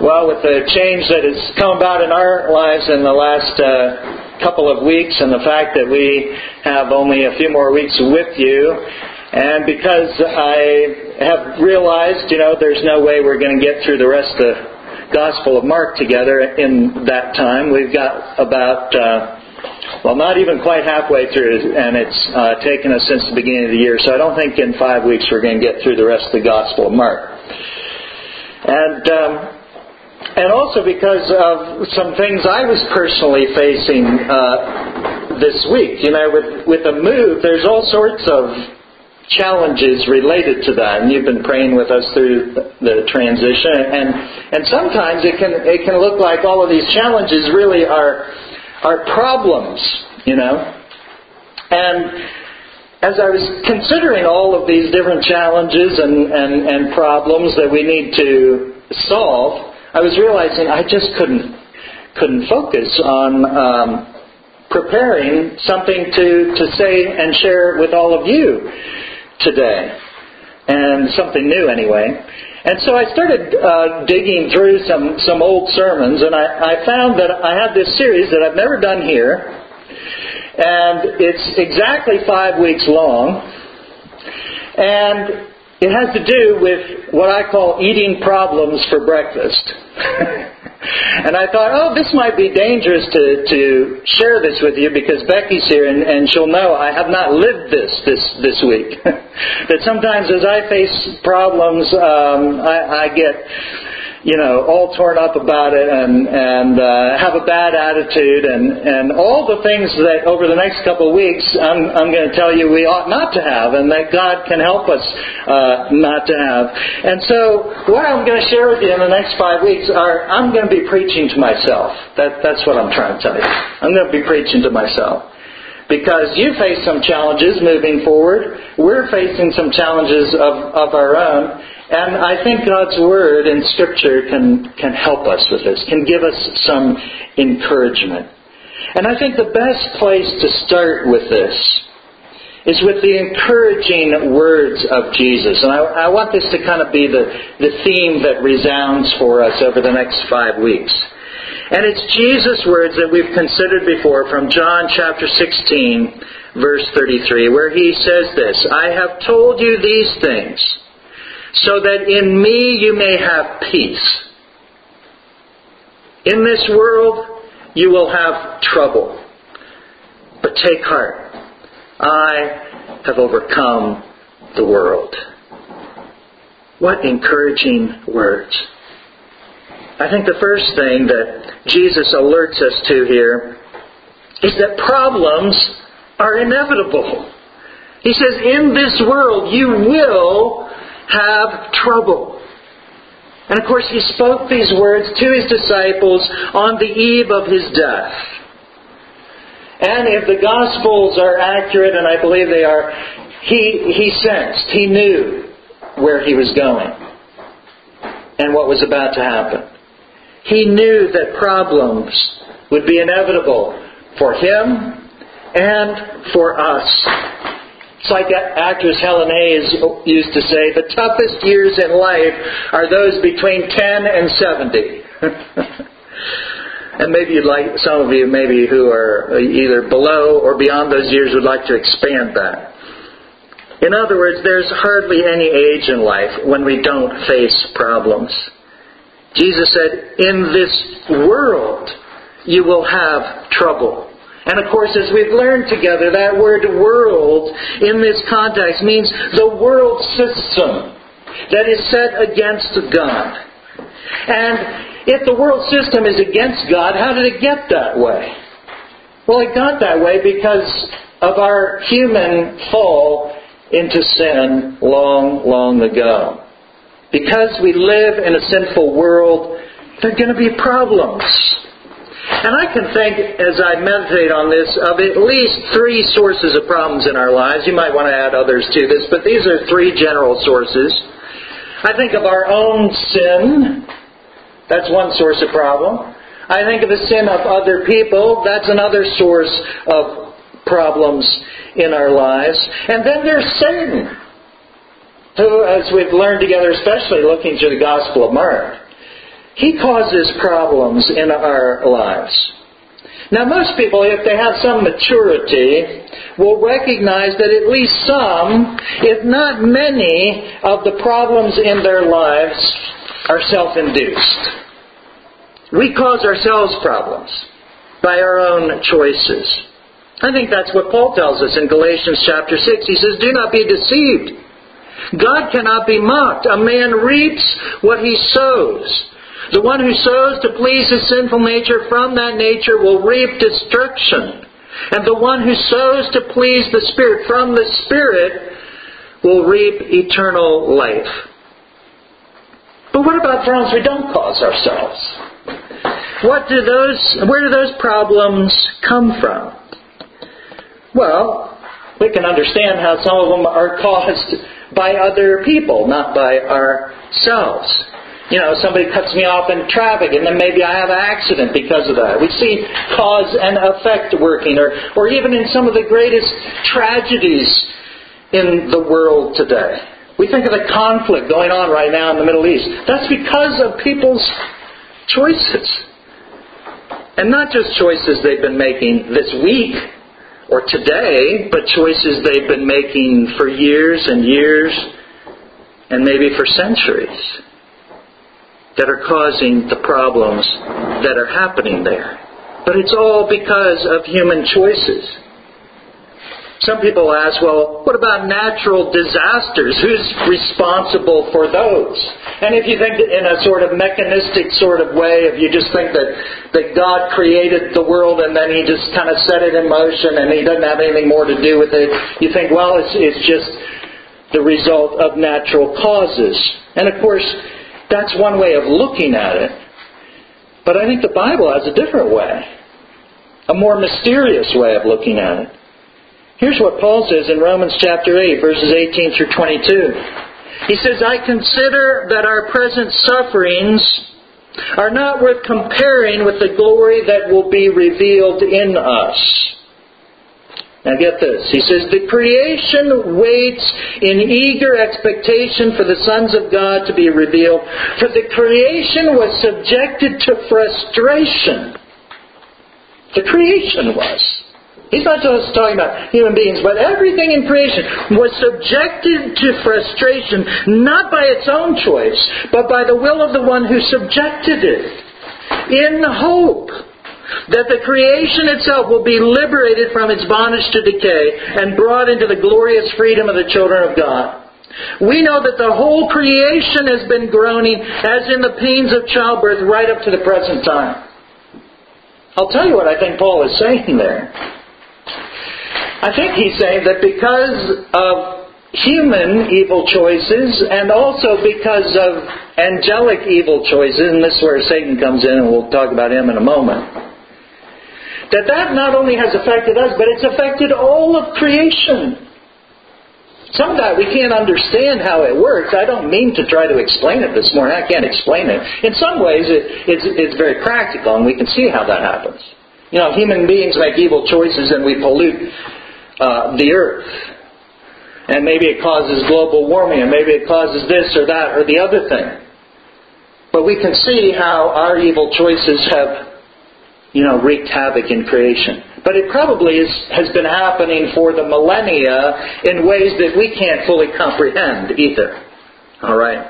Well, with the change that has come about in our lives in the last couple of weeks, and the fact that we have only a few more weeks with you, and because I have realized, there's no way we're going to get through the rest of the Gospel of Mark together in that time. We've got about, not even quite halfway through, and it's taken us since the beginning of the year. So I don't think in 5 weeks we're going to get through the rest of the Gospel of Mark. And also because of some things I was personally facing this week. With the move, there's all sorts of challenges related to that, and you've been praying with us through the transition. And sometimes it can look like all of these challenges really are problems, And as I was considering all of these different challenges and problems that we need to solve, I was realizing I just couldn't focus on preparing something to say and share with all of you today, and something new anyway. And so I started digging through some old sermons, and I found that I had this series that I've never done here, and it's exactly 5 weeks long, and it has to do with what I call eating problems for breakfast. And I thought, this might be dangerous to share this with you, because Becky's here and she'll know I have not lived this week. That sometimes as I face problems, I get all torn up about it and have a bad attitude and all the things that over the next couple of weeks I'm going to tell you we ought not to have, and that God can help us not to have. And so what I'm going to share with you in the next 5 weeks I'm going to be preaching to myself. That's what I'm trying to tell you. I'm going to be preaching to myself. Because you face some challenges moving forward. We're facing some challenges of our own. And I think God's Word in Scripture can help us with this, can give us some encouragement. And I think the best place to start with this is with the encouraging words of Jesus. And I want this to kind of be the theme that resounds for us over the next 5 weeks. And it's Jesus' words that we've considered before from John chapter 16, verse 33, where He says this, "I have told you these things, so that in me you may have peace. In this world you will have trouble. But take heart. I have overcome the world." What encouraging words. I think the first thing that Jesus alerts us to here is that problems are inevitable. He says, in this world you will have trouble. And of course He spoke these words to His disciples on the eve of His death. And if the Gospels are accurate, and I believe they are, He sensed, He knew where He was going and what was about to happen. He knew that problems would be inevitable for Him and for us. It's like actress Helen Hayes used to say, the toughest years in life are those between 10 and 70. And maybe some of you maybe who are either below or beyond those years would like to expand that. In other words, there's hardly any age in life when we don't face problems. Jesus said, in this world you will have trouble. And of course, as we've learned together, that word world in this context means the world system that is set against God. And if the world system is against God, how did it get that way? Well, it got that way because of our human fall into sin long, long ago. Because we live in a sinful world, there are going to be problems. And I can think, as I meditate on this, of at least 3 sources of problems in our lives. You might want to add others to this, but these are 3 general sources. I think of our own sin. That's one source of problem. I think of the sin of other people. That's another source of problems in our lives. And then there's Satan, who, as we've learned together, especially looking through the Gospel of Mark, He causes problems in our lives. Now, most people, if they have some maturity, will recognize that at least some, if not many, of the problems in their lives are self-induced. We cause ourselves problems by our own choices. I think that's what Paul tells us in Galatians chapter 6. He says, "Do not be deceived. God cannot be mocked. A man reaps what he sows. The one who sows to please his sinful nature from that nature will reap destruction. And the one who sows to please the Spirit from the Spirit will reap eternal life." But what about problems we don't cause ourselves? Where do those problems come from? Well, we can understand how some of them are caused by other people, not by ourselves. Somebody cuts me off in traffic and then maybe I have an accident because of that. We see cause and effect working, or even in some of the greatest tragedies in the world today. We think of the conflict going on right now in the Middle East. That's because of people's choices. And not just choices they've been making this week or today, but choices they've been making for years and years and maybe for centuries that are causing the problems that are happening there. But it's all because of human choices. Some people ask, well, what about natural disasters? Who's responsible for those? And if you think in a sort of mechanistic sort of way, if you just think that God created the world and then He just kind of set it in motion and He doesn't have anything more to do with it, you think, well, it's just the result of natural causes. And of course, that's one way of looking at it. But I think the Bible has a different way. A more mysterious way of looking at it. Here's what Paul says in Romans chapter 8, verses 18 through 22. He says, "I consider that our present sufferings are not worth comparing with the glory that will be revealed in us." Now get this. He says, "The creation waits in eager expectation for the sons of God to be revealed. For the creation was subjected to frustration." The creation was. He's not just talking about human beings, but everything in creation was subjected to frustration, not by its own choice, but by the will of the one who subjected it, in hope that the creation itself will be liberated from its bondage to decay and brought into the glorious freedom of the children of God. We know that the whole creation has been groaning as in the pains of childbirth right up to the present time. I'll tell you what I think Paul is saying there. I think he's saying that because of human evil choices and also because of angelic evil choices, and this is where Satan comes in and we'll talk about him in a moment, that not only has affected us, but it's affected all of creation. Some of that we can't understand how it works. I don't mean to try to explain it this morning. I can't explain it. In some ways it's very practical and we can see how that happens. Human beings make evil choices and we pollute the earth. And maybe it causes global warming, and maybe it causes this or that or the other thing. But we can see how our evil choices have, wreaked havoc in creation. But it probably has been happening for the millennia in ways that we can't fully comprehend either. All right?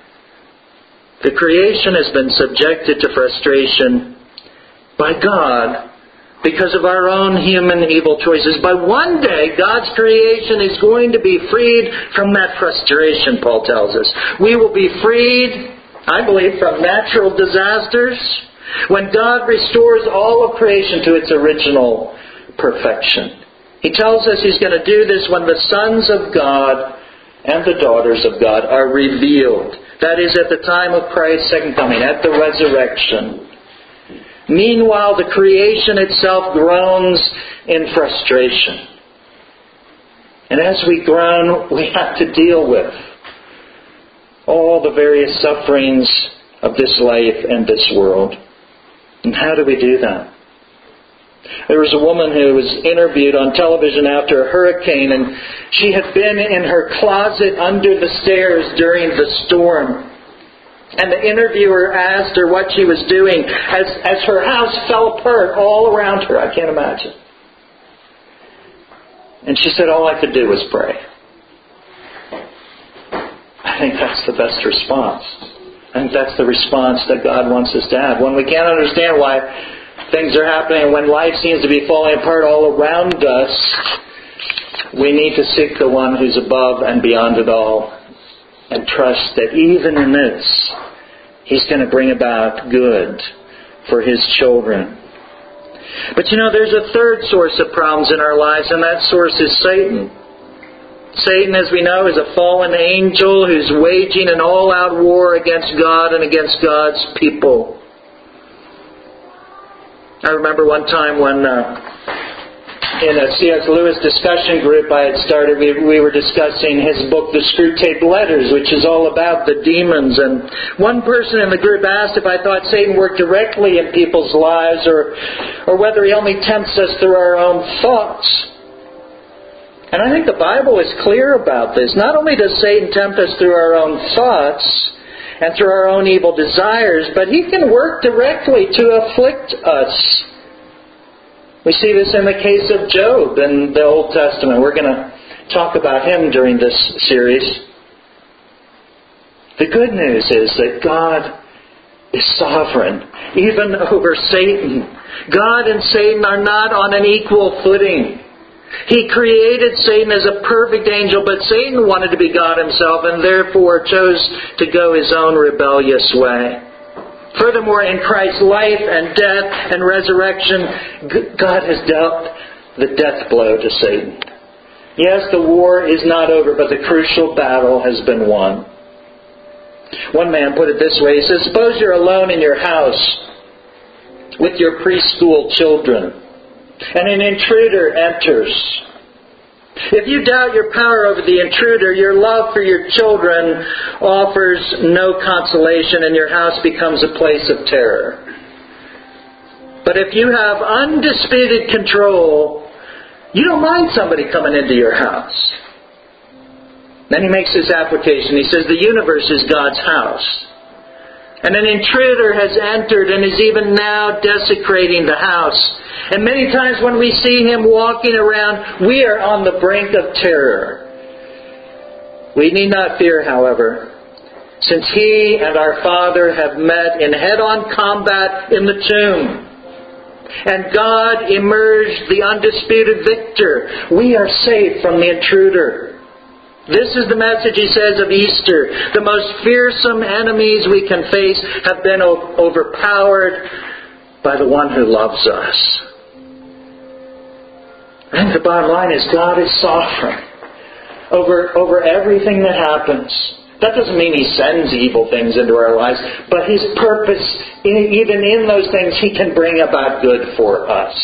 The creation has been subjected to frustration by God because of our own human evil choices. But one day, God's creation is going to be freed from that frustration, Paul tells us. We will be freed, I believe, from natural disasters when God restores all of creation to its original perfection. He tells us He's going to do this when the sons of God and the daughters of God are revealed. That is, at the time of Christ's second coming, at the resurrection. Meanwhile, the creation itself groans in frustration. And as we groan, we have to deal with all the various sufferings of this life and this world. And how do we do that? There was a woman who was interviewed on television after a hurricane, and she had been in her closet under the stairs during the storm. And the interviewer asked her what she was doing as her house fell apart all around her. I can't imagine. And she said, all I could do was pray. I think that's the best response. I think that's the response that God wants us to have. When we can't understand why things are happening, when life seems to be falling apart all around us, we need to seek the one who's above and beyond it all and trust that even in this, He's going to bring about good for His children. But there's a third source of problems in our lives, and that source is Satan. Satan, as we know, is a fallen angel who's waging an all-out war against God and against God's people. I remember one time when in a C.S. Lewis discussion group I had started, we were discussing his book, The Screwtape Letters, which is all about the demons. And one person in the group asked if I thought Satan worked directly in people's lives or whether he only tempts us through our own thoughts. And I think the Bible is clear about this. Not only does Satan tempt us through our own thoughts and through our own evil desires, but he can work directly to afflict us. We see this in the case of Job in the Old Testament. We're going to talk about him during this series. The good news is that God is sovereign, even over Satan. God and Satan are not on an equal footing. He created Satan as a perfect angel, but Satan wanted to be God himself and therefore chose to go his own rebellious way. Furthermore, in Christ's life and death and resurrection, God has dealt the death blow to Satan. Yes, the war is not over, but the crucial battle has been won. One man put it this way. He says, suppose you're alone in your house with your preschool children, and an intruder enters. If you doubt your power over the intruder, your love for your children offers no consolation and your house becomes a place of terror. But if you have undisputed control, you don't mind somebody coming into your house. Then he makes this application. He says the universe is God's house. And an intruder has entered and is even now desecrating the house. And many times when we see him walking around, we are on the brink of terror. We need not fear, however, since he and our Father have met in head-on combat in the tomb. And God emerged the undisputed victor. We are safe from the intruder. This is the message, he says, of Easter. The most fearsome enemies we can face have been overpowered by the one who loves us. I think the bottom line is God is sovereign over everything that happens. That doesn't mean He sends evil things into our lives, but His purpose, even in those things, He can bring about good for us.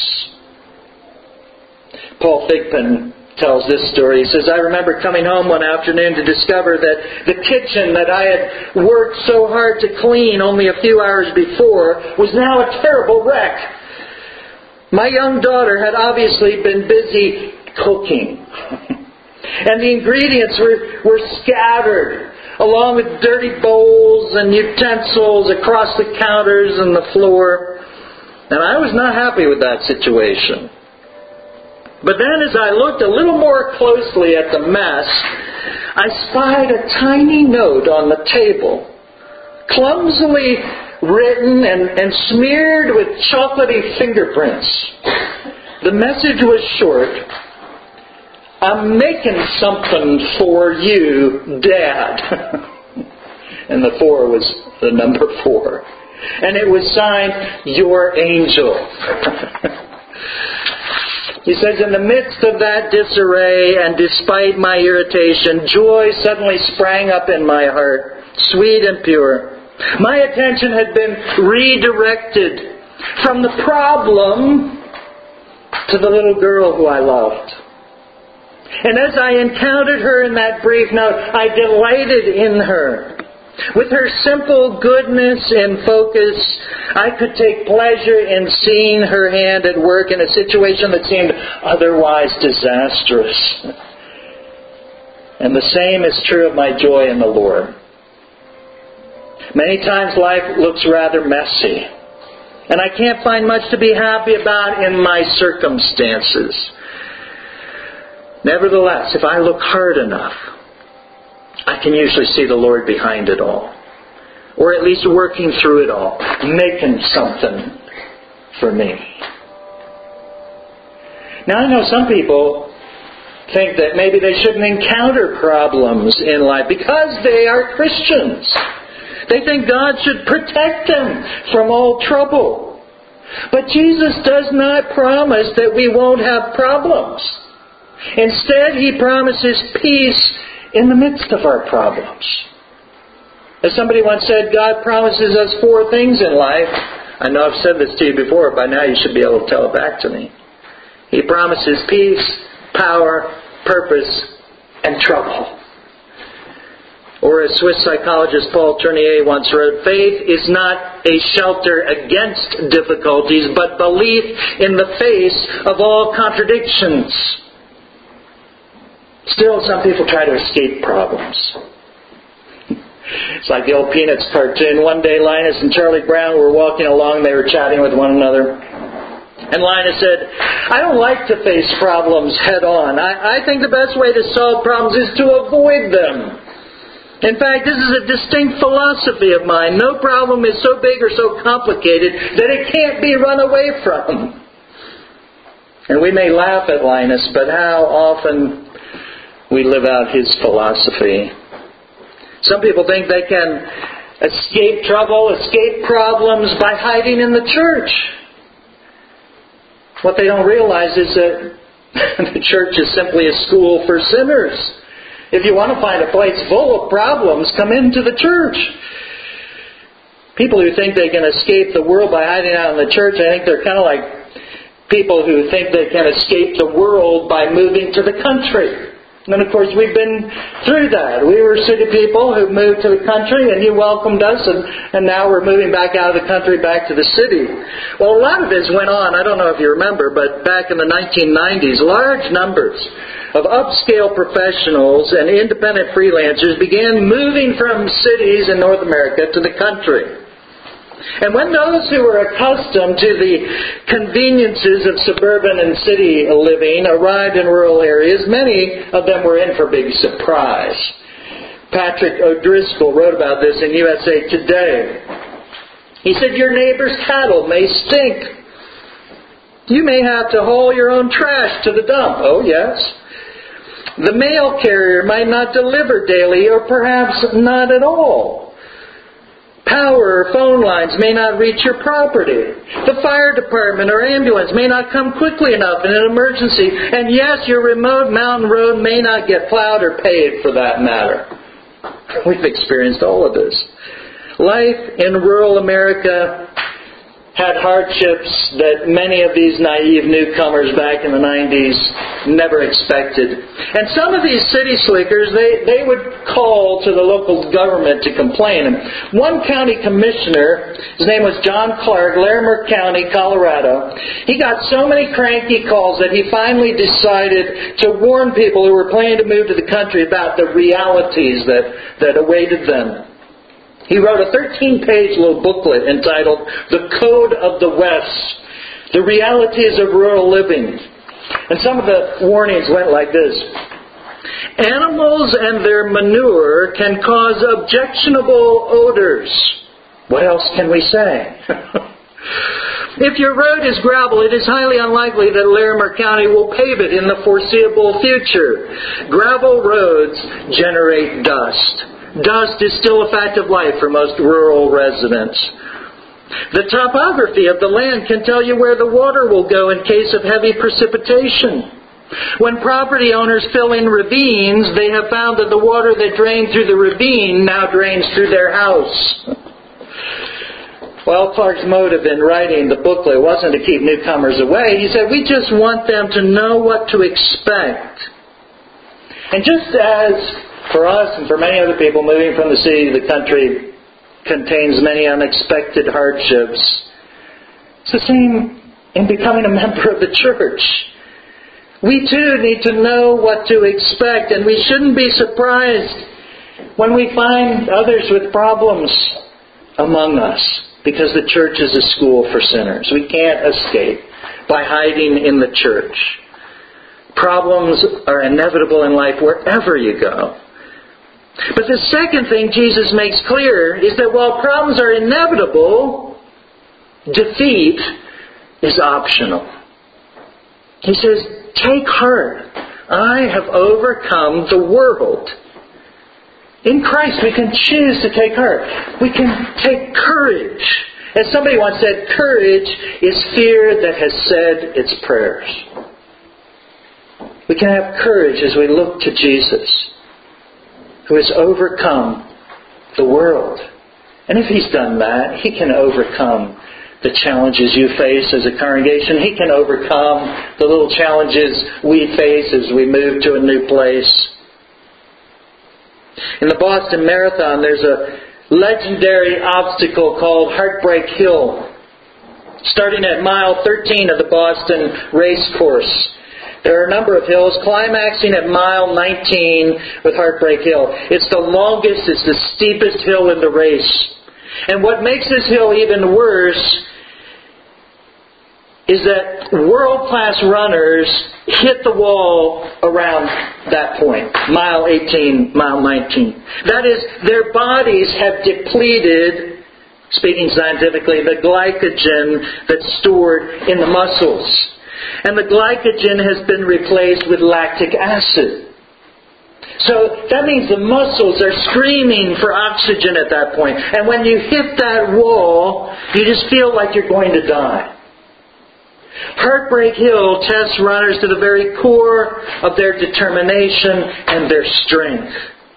Paul Thigpen tells this story. He says, I remember coming home one afternoon to discover that the kitchen that I had worked so hard to clean only a few hours before was now a terrible wreck. My young daughter had obviously been busy cooking. And the ingredients were scattered, along with dirty bowls and utensils across the counters and the floor. And I was not happy with that situation. But then as I looked a little more closely at the mess, I spied a tiny note on the table, clumsily written and smeared with chocolatey fingerprints. The message was short. I'm making something for you, Dad. And the 4 was the number 4. And it was signed, Your Angel. He says, in the midst of that disarray and despite my irritation, joy suddenly sprang up in my heart, sweet and pure. My attention had been redirected from the problem to the little girl who I loved. And as I encountered her in that brief note, I delighted in her. With her simple goodness in focus, I could take pleasure in seeing her hand at work in a situation that seemed otherwise disastrous. And the same is true of my joy in the Lord. Many times life looks rather messy, and I can't find much to be happy about in my circumstances. Nevertheless, if I look hard enough, I can usually see the Lord behind it all. Or at least working through it all, making something for me. Now I know some people think that maybe they shouldn't encounter problems in life because they are Christians. They think God should protect them from all trouble. But Jesus does not promise that we won't have problems. Instead, He promises peace in the midst of our problems. As somebody once said, God promises us 4 things in life. I know I've said this to you before, by now you should be able to tell it back to me. He promises peace, power, purpose, and trouble. Or as Swiss psychologist Paul Tournier once wrote, faith is not a shelter against difficulties, but belief in the face of all contradictions. Still, some people try to escape problems. It's like the old Peanuts cartoon. One day Linus and Charlie Brown were walking along. They were chatting with one another. And Linus said, I don't like to face problems head on. I think the best way to solve problems is to avoid them. In fact, this is a distinct philosophy of mine. No problem is so big or so complicated that it can't be run away from. And we may laugh at Linus, but how often we live out his philosophy. Some people think they can escape trouble, escape problems by hiding in the church. What they don't realize is that the church is simply a school for sinners. If you want to find a place full of problems, come into the church. People who think they can escape the world by hiding out in the church, I think they're kind of like people who think they can escape the world by moving to the country. And of course we've been through that. We were city people who moved to the country and you welcomed us, and now we're moving back out of the country back to the city. Well, a lot of this went on, I don't know if you remember, but back in the 1990s, large numbers of upscale professionals and independent freelancers began moving from cities in North America to the country. And when those who were accustomed to the conveniences of suburban and city living arrived in rural areas, many of them were in for big surprise. Patrick O'Driscoll wrote about this in USA Today. He said, your neighbor's cattle may stink. You may have to haul your own trash to the dump. Oh, yes. The mail carrier might not deliver daily, or perhaps not at all. Power or phone lines may not reach your property. The fire department or ambulance may not come quickly enough in an emergency. And yes, your remote mountain road may not get plowed or paved for that matter. We've experienced all of this. Life in rural America had hardships that many of these naive newcomers back in the 90s never expected. And some of these city slickers, they would call to the local government to complain. And one county commissioner, his name was John Clark, Larimer County, Colorado, he got so many cranky calls that he finally decided to warn people who were planning to move to the country about the realities that awaited them. He wrote a 13-page little booklet entitled The Code of the West, The Realities of Rural Living. And some of the warnings went like this. Animals and their manure can cause objectionable odors. What else can we say? If your road is gravel, it is highly unlikely that Larimer County will pave it in the foreseeable future. Gravel roads generate dust. Dust is still a fact of life for most rural residents. The topography of the land can tell you where the water will go in case of heavy precipitation. When property owners fill in ravines, they have found that the water that drained through the ravine now drains through their house. Well, Clark's motive in writing the booklet wasn't to keep newcomers away. He said, we just want them to know what to expect. And just as for us and for many other people, moving from the city to the country contains many unexpected hardships, it's the same in becoming a member of the church. We too need to know what to expect, and we shouldn't be surprised when we find others with problems among us because the church is a school for sinners. We can't escape by hiding in the church. Problems are inevitable in life wherever you go. But the second thing Jesus makes clear is that while problems are inevitable, defeat is optional. He says, take heart. I have overcome the world. In Christ we can choose to take heart. We can take courage. As somebody once said, courage is fear that has said its prayers. We can have courage as we look to Jesus, who has overcome the world. And if He's done that, He can overcome the challenges you face as a congregation. He can overcome the little challenges we face as we move to a new place. In the Boston Marathon, there's a legendary obstacle called Heartbreak Hill, starting at mile 13 of the Boston race course. There are a number of hills, climaxing at mile 19 with Heartbreak Hill. It's the longest, it's the steepest hill in the race. And what makes this hill even worse is that world-class runners hit the wall around that point, mile 18, mile 19. That is, their bodies have depleted, speaking scientifically, the glycogen that's stored in the muscles. And the glycogen has been replaced with lactic acid. So that means the muscles are screaming for oxygen at that point. And when you hit that wall, you just feel like you're going to die. Heartbreak Hill tests runners to the very core of their determination and their strength.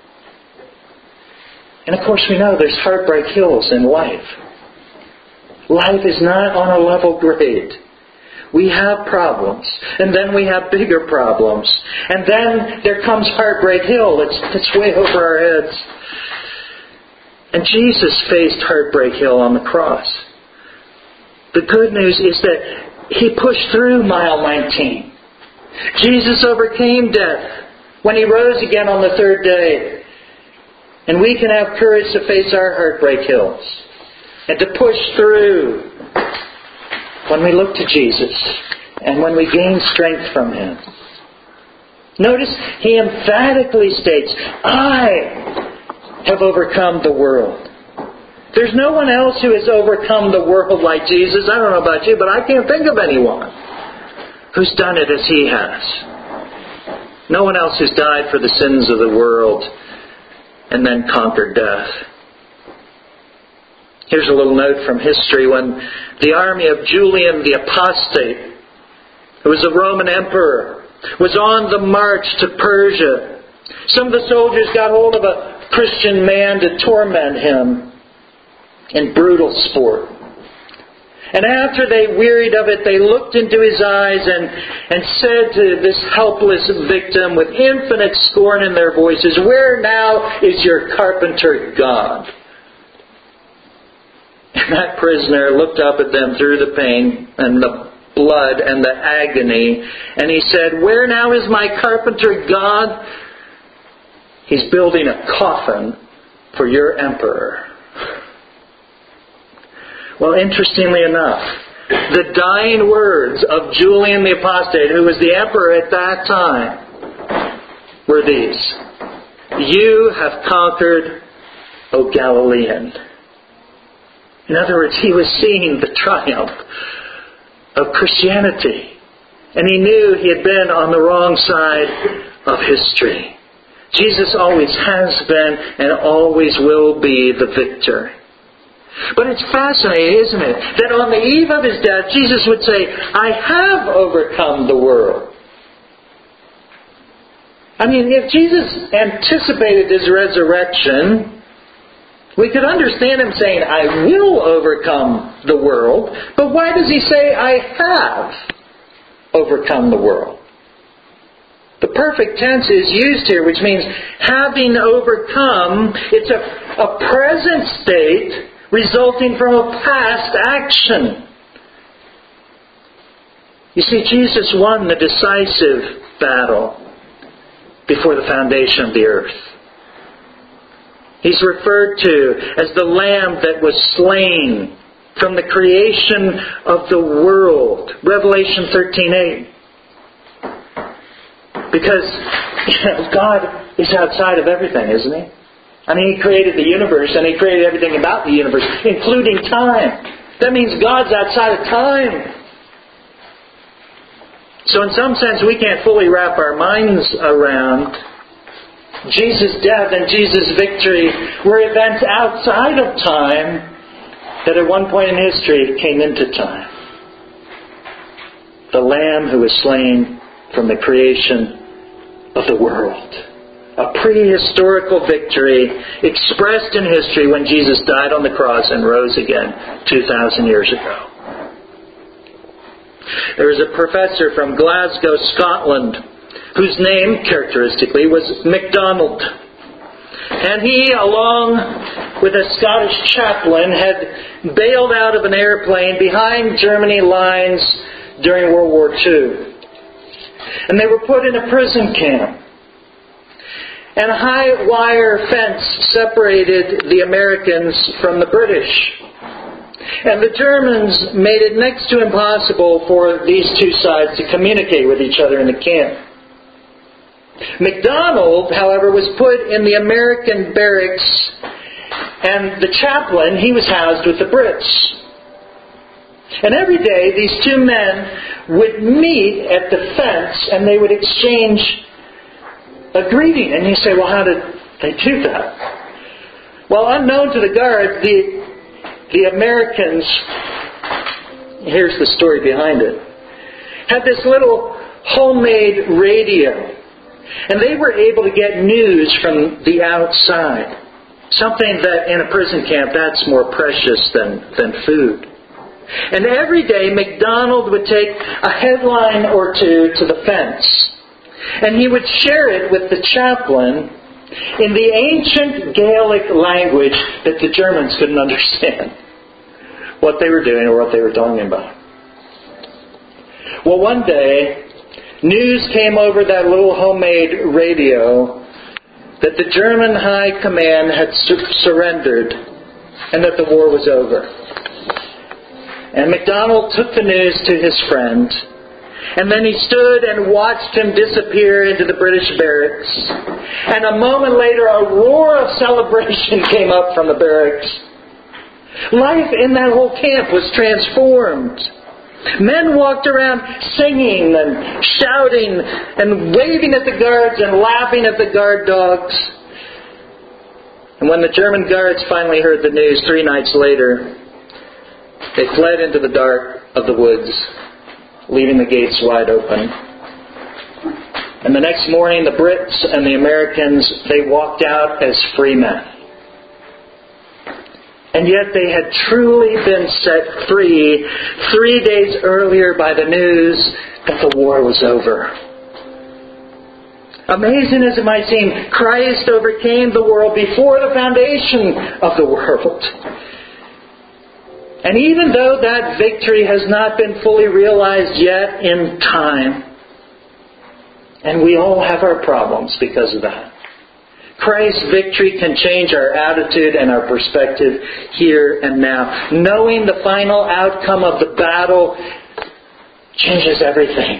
And of course we know there's heartbreak hills in life. Life is not on a level grade. We have problems, and then we have bigger problems, and then there comes Heartbreak Hill. It's way over our heads. And Jesus faced Heartbreak Hill on the cross. The good news is that He pushed through mile 19. Jesus overcame death when He rose again on the third day. And we can have courage to face our heartbreak hills and to push through when we look to Jesus and when we gain strength from Him. Notice He emphatically states, I have overcome the world. There's no one else who has overcome the world like Jesus. I don't know about you, but I can't think of anyone who's done it as He has. No one else who's died for the sins of the world and then conquered death. Here's a little note from history. When the army of Julian the Apostate, who was a Roman emperor, was on the march to Persia, some of the soldiers got hold of a Christian man to torment him in brutal sport. And after they wearied of it, they looked into his eyes and said to this helpless victim with infinite scorn in their voices, "Where now is your carpenter God?" And that prisoner looked up at them through the pain and the blood and the agony, and he said, "Where now is my carpenter God? He's building a coffin for your emperor." Well, interestingly enough, the dying words of Julian the Apostate, who was the emperor at that time, were these: "You have conquered, O Galilean." In other words, he was seeing the triumph of Christianity. And he knew he had been on the wrong side of history. Jesus always has been and always will be the victor. But it's fascinating, isn't it, that on the eve of His death, Jesus would say, "I have overcome the world." I mean, if Jesus anticipated His resurrection, we could understand Him saying, "I will overcome the world." But why does He say, "I have overcome the world"? The perfect tense is used here, which means having overcome. It's a present state resulting from a past action. You see, Jesus won the decisive battle before the foundation of the earth. He's referred to as the Lamb that was slain from the creation of the world. Revelation 13:8. Because God is outside of everything, isn't He? I mean, He created the universe and He created everything about the universe, including time. That means God's outside of time. So in some sense, we can't fully wrap our minds around Jesus' death and Jesus' victory were events outside of time that at one point in history came into time. The Lamb who was slain from the creation of the world. A prehistorical victory expressed in history when Jesus died on the cross and rose again 2,000 years ago. There was a professor from Glasgow, Scotland, whose name, characteristically, was MacDonald. And he, along with a Scottish chaplain, had bailed out of an airplane behind Germany lines during World War II. And they were put in a prison camp. And a high wire fence separated the Americans from the British. And the Germans made it next to impossible for these two sides to communicate with each other in the camp. MacDonald, however, was put in the American barracks, and the chaplain, he was housed with the Brits. And every day these two men would meet at the fence and they would exchange a greeting. And you say, well, how did they do that? Well, unknown to the guards, the Americans, here's the story behind it, had this little homemade radio. And they were able to get news from the outside. Something that in a prison camp, that's more precious than food. And every day, MacDonald would take a headline or two to the fence. And he would share it with the chaplain in the ancient Gaelic language that the Germans couldn't understand what they were doing or what they were talking about. Well, one day, news came over that little homemade radio that the German High Command had surrendered and that the war was over. And MacDonald took the news to his friend, and then he stood and watched him disappear into the British barracks. And a moment later, a roar of celebration came up from the barracks. Life in that whole camp was transformed. Men walked around singing and shouting and waving at the guards and laughing at the guard dogs. And when the German guards finally heard the news 3 nights later, they fled into the dark of the woods, leaving the gates wide open. And the next morning, the Brits and the Americans, they walked out as free men. And yet they had truly been set free 3 days earlier by the news that the war was over. Amazing as it might seem, Christ overcame the world before the foundation of the world. And even though that victory has not been fully realized yet in time, and we all have our problems because of that, Christ's victory can change our attitude and our perspective here and now. Knowing the final outcome of the battle changes everything.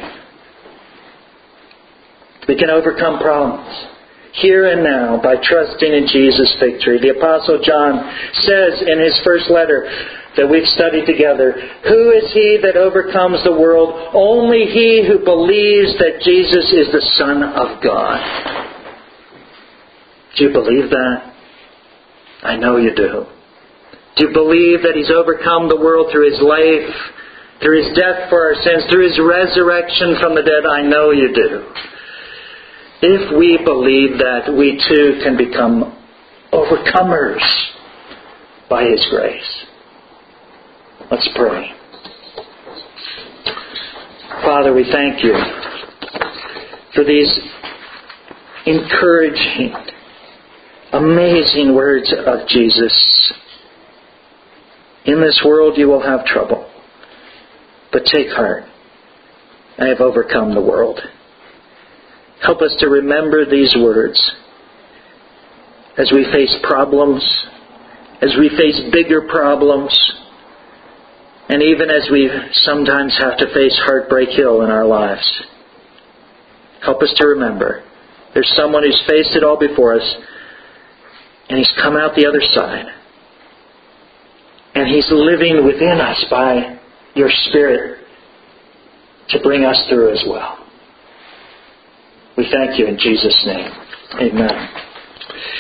We can overcome problems here and now by trusting in Jesus' victory. The Apostle John says in his first letter that we've studied together, "Who is he that overcomes the world? Only he who believes that Jesus is the Son of God." Do you believe that? I know you do. Do you believe that He's overcome the world through His life, through His death for our sins, through His resurrection from the dead? I know you do. If we believe that, we too can become overcomers by His grace. Let's pray. Father, we thank you for these encouraging, amazing words of Jesus. In this world you will have trouble, but take heart. I have overcome the world. Help us to remember these words as we face problems, as we face bigger problems, and even as we sometimes have to face Heartbreak Hill in our lives. Help us to remember there's someone who's faced it all before us, and He's come out the other side. And He's living within us by your Spirit to bring us through as well. We thank you in Jesus' name. Amen.